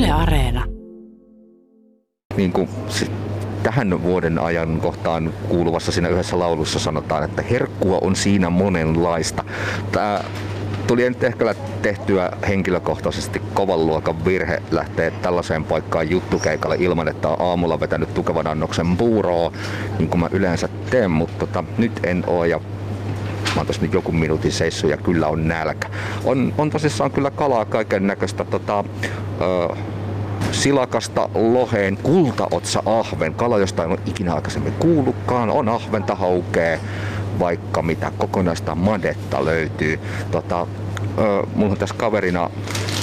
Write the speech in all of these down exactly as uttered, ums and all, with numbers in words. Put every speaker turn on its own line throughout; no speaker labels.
Yle Areena.
Niin kuin tähän vuoden ajan kohtaan kuuluvassa siinä yhdessä laulussa sanotaan, että herkkua on siinä monenlaista. Tämä tuli nyt ehkä tehtyä henkilökohtaisesti kovan luokan virhe lähteä tällaiseen paikkaan juttukeikalle ilman, että on aamulla vetänyt tukevan annoksen puuroa, niin kuin mä yleensä teen, mutta tota, nyt en oo ja mä oon tässä nyt joku minuutin seissyt ja kyllä on nälkä. On, on tosissaan kyllä kalaa kaiken näköistä tota, ö, silakasta, loheen, kultaotsa, ahven, kala josta en ole ikinä aikaisemmin kuullutkaan, on ahventa, haukea, vaikka mitä kokonaista madetta löytyy. Tota, ö, mulla on tässä kaverina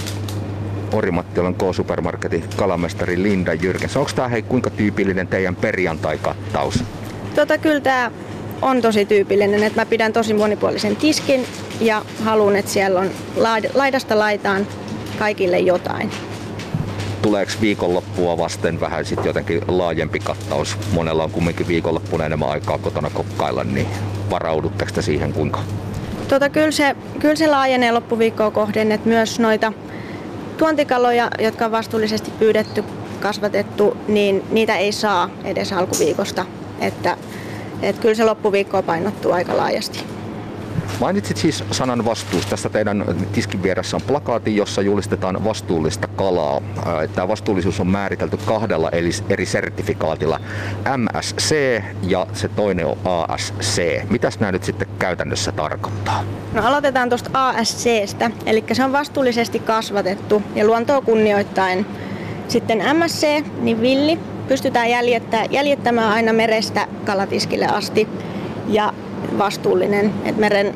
Orimattilan K-supermarketin kalamestari Linda Jyrkens. Onko tää hei kuinka tyypillinen teidän perjantai-kattaus?
Tota, kyllä tää on tosi tyypillinen, että mä pidän tosi monipuolisen tiskin ja haluan, että siellä on laidasta laitaan kaikille jotain.
Tuleeko viikonloppua vasten vähän sit jotenkin laajempi kattaus? Monella on kumminkin viikonloppuna enemmän aikaa kotona kokkailla, niin varaudutteko te siihen kuinka?
Tota, kyllä, se, kyllä se laajenee loppuviikkoa kohden, että myös noita tuontikaloja, jotka on vastuullisesti pyydetty, kasvatettu, niin niitä ei saa edes alkuviikosta. Että, että kyllä se loppuviikkoa painottuu aika laajasti.
Mainitsit siis sanan vastuus. Tässä teidän tiskin vieressä on plakaatti, jossa julistetaan vastuullista kalaa. Tämä vastuullisuus on määritelty kahdella eri sertifikaatilla, M S C ja se toinen on A S C. Mitäs nämä nyt sitten käytännössä tarkoittaa? No
aloitetaan tuosta A S C:stä, eli se on vastuullisesti kasvatettu ja luontoa kunnioittain. Sitten M S C, niin villi, pystytään jäljittämään aina merestä kalatiskille asti. Ja vastuullinen, että meren,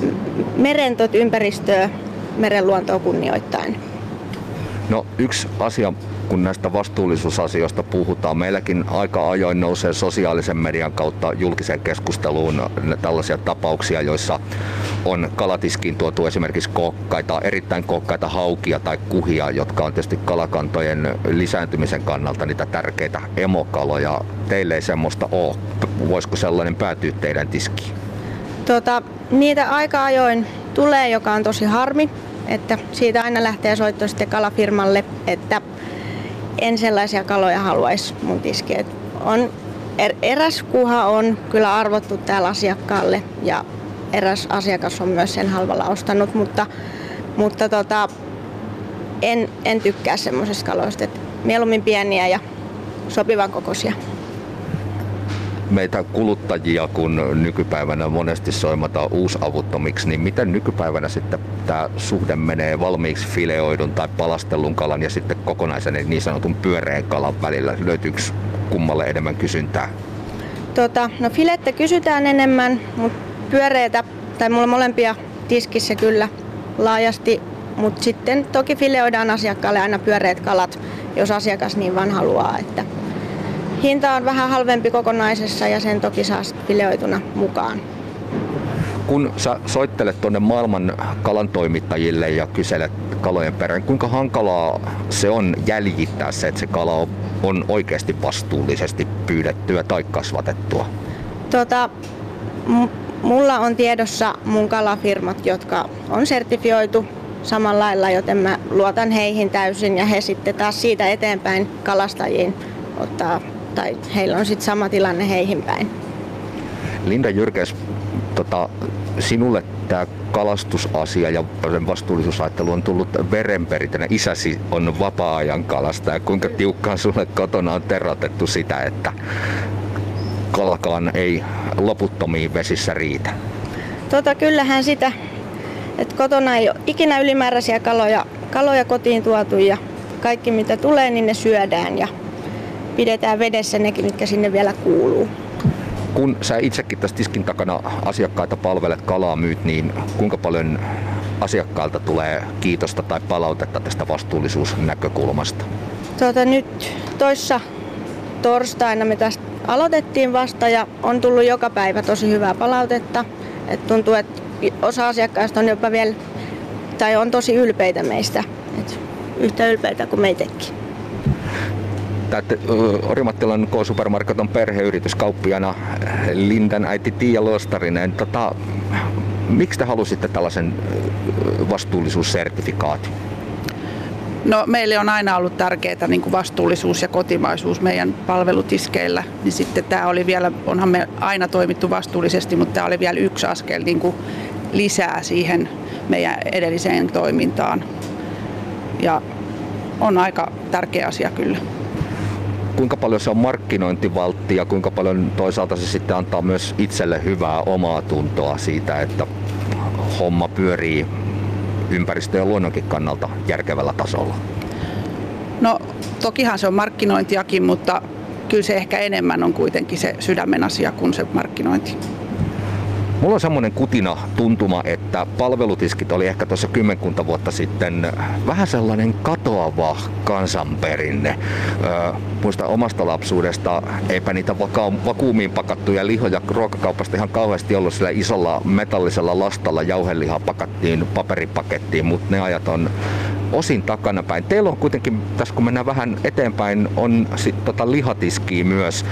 meren tot ympäristöä, meren luontoa kunnioittain.
No yksi asia, kun näistä vastuullisuusasioista puhutaan, meilläkin aika ajoin nousee sosiaalisen median kautta julkiseen keskusteluun tällaisia tapauksia, joissa on kalatiskiin tuotu esimerkiksi kookkaita, erittäin kookkaita haukia tai kuhia, jotka on tietysti kalakantojen lisääntymisen kannalta niitä tärkeitä emokaloja. Teille ei semmoista ole. Voisiko sellainen päätyä teidän tiskiin?
Tota, niitä aika ajoin tulee, joka on tosi harmi, että siitä aina lähtee soitto sitten kalafirmalle, että en sellaisia kaloja haluaisi mun tiskiin. On, er, eräs kuha on kyllä arvottu täällä asiakkaalle ja eräs asiakas on myös sen halvalla ostanut, mutta, mutta tota, en, en tykkää semmoisista kaloista, että mieluummin pieniä ja sopivan kokoisia.
Meitä kuluttajia, kun nykypäivänä monesti soimataan uusavuttomiksi, niin miten nykypäivänä sitten tämä suhde menee valmiiksi fileoidun tai palastellun kalan ja sitten kokonaisen niin sanotun pyöreän kalan välillä? Löytyykö kummalle enemmän kysyntää?
Tota, no filettä kysytään enemmän, mutta pyöreitä, tai mulla molempia tiskissä kyllä laajasti, mutta sitten toki fileoidaan asiakkaalle aina pyöreät kalat, jos asiakas niin vaan haluaa. Että hinta on vähän halvempi kokonaisessa ja sen toki saa fileoituna mukaan.
Kun sä soittelet tuonne maailman kalantoimittajille ja kyselet kalojen perään, kuinka hankalaa se on jäljittää se, että se kala on oikeasti vastuullisesti pyydettyä tai kasvatettua?
Tota, m- mulla on tiedossa mun kalafirmat, jotka on sertifioitu samalla lailla, joten mä luotan heihin täysin ja he sitten taas siitä eteenpäin kalastajiin ottaa, tai heillä on sitten sama tilanne heihin päin.
Linda Jyrkens, tota, sinulle tämä kalastusasia ja vastuullisuusajattelu on tullut verenperintönä. Isäsi on vapaa-ajan kalastaja. Kuinka tiukkaan sulle kotona on terotettu sitä, että kalakaan ei loputtomiin vesissä riitä?
Tota, kyllähän sitä, että kotona ei ole ikinä ylimääräisiä kaloja, kaloja kotiin tuotu ja kaikki mitä tulee, niin ne syödään ja pidetään vedessä nekin, mitkä sinne vielä kuuluu.
Kun sä itsekin tässä tiskin takana asiakkaita palvelet, kalaa myyt, niin kuinka paljon asiakkailta tulee kiitosta tai palautetta tästä vastuullisuusnäkökulmasta?
Tuota, nyt toissa torstaina me tästä aloitettiin vasta ja on tullut joka päivä tosi hyvää palautetta. Et tuntuu, että osa asiakkaista on jopa vielä, tai on tosi ylpeitä meistä. Et yhtä ylpeitä kuin meitäkin.
Orimattilan K-supermarket on perheyritys, kauppiana Lindan äiti Tiia Lostarinen. Tota, miksi te halusitte tällaisen vastuullisuussertifikaatin?
No, meille on aina ollut tärkeää niin kuin vastuullisuus ja kotimaisuus meidän palvelutiskeillä. Niin sitten tämä oli vielä, onhan me aina toimittu vastuullisesti, mutta tämä oli vielä yksi askel niin kuin lisää siihen meidän edelliseen toimintaan. Ja on aika tärkeä asia kyllä.
Kuinka paljon se on markkinointivaltti ja kuinka paljon toisaalta se sitten antaa myös itselle hyvää omaa tuntoa siitä, että homma pyörii ympäristö- ja luonnonkin kannalta järkevällä tasolla?
No tokihan se on markkinointiakin, mutta kyllä se ehkä enemmän on kuitenkin se sydämen asia kuin se markkinointi.
Mulla on semmoinen kutina tuntuma, että palvelutiskit oli ehkä tuossa kymmenkunta vuotta sitten vähän sellainen katoava kansanperinne. Öö, muistan omasta lapsuudesta, eipä niitä vaka- vakuumiin pakattuja lihoja ruokakaupasta ihan kauheasti ollut, sillä isolla metallisella lastalla jauhelihaa pakattiin paperipakettiin, mutta ne ajat on osin takanapäin. Teillä on kuitenkin, tässä kun mennään vähän eteenpäin, on sit tota lihatiskiä myös.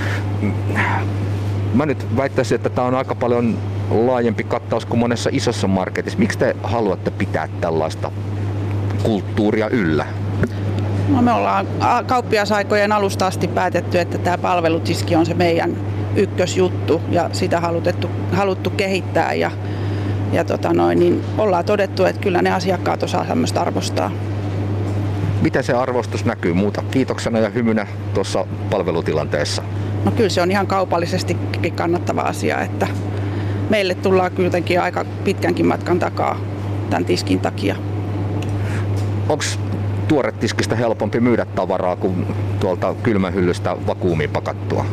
Mä nyt väittäisin, että tämä on aika paljon laajempi kattaus kuin monessa isossa marketissa. Miksi te haluatte pitää tällaista kulttuuria yllä?
No, me ollaan kauppiasaikojen alusta asti päätetty, että tämä palvelutiski on se meidän ykkösjuttu ja sitä haluttu, haluttu kehittää. Ja, ja tota noin, niin ollaan todettu, että kyllä ne asiakkaat osaa tämmöistä arvostaa.
Miten se arvostus näkyy muuta kiitoksena ja hymynä tuossa palvelutilanteessa?
No kyllä se on ihan kaupallisesti kannattava asia, että meille tullaan kuitenkin aika pitkänkin matkan takaa tämän tiskin takia.
Onko tuoretiskistä helpompi myydä tavaraa kuin tuolta kylmähyllystä vakuumiin pakattua?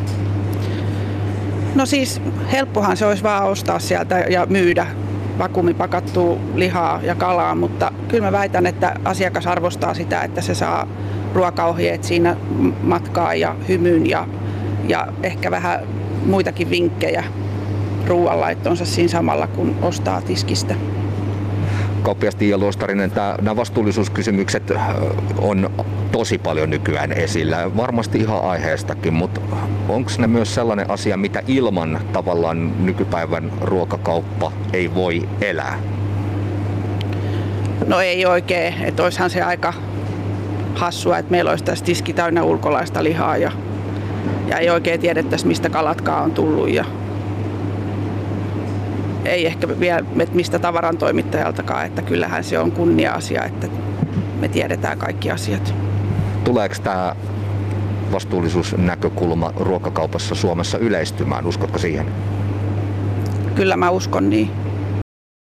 No siis helppohan se olisi vaan ostaa sieltä ja myydä vakuumipakattua lihaa ja kalaa, mutta kyllä mä väitän, että asiakas arvostaa sitä, että se saa ruokaohjeet siinä matkaa ja hymyn ja, ja ehkä vähän muitakin vinkkejä ruoanlaittonsa siinä samalla, kun ostaa tiskistä.
Kauppias Tiia Luostarinen, nämä vastuullisuuskysymykset on tosi paljon nykyään esillä. Varmasti ihan aiheestakin, mutta onko ne myös sellainen asia, mitä ilman tavallaan nykypäivän ruokakauppa ei voi elää?
No ei oikein, että olisihan se aika hassua, että meillä olisi tässä tiski täynnä ulkolaista lihaa ja, ja ei oikein tiedettäisi, mistä kalatkaan on tullut. Ja ei ehkä vielä mistä tavaran toimittajaltakaan, että kyllähän se on kunnia-asia, että me tiedetään kaikki asiat.
Tuleeko tämä vastuullisuusnäkökulma ruokakaupassa Suomessa yleistymään? Uskotko siihen?
Kyllä mä uskon niin.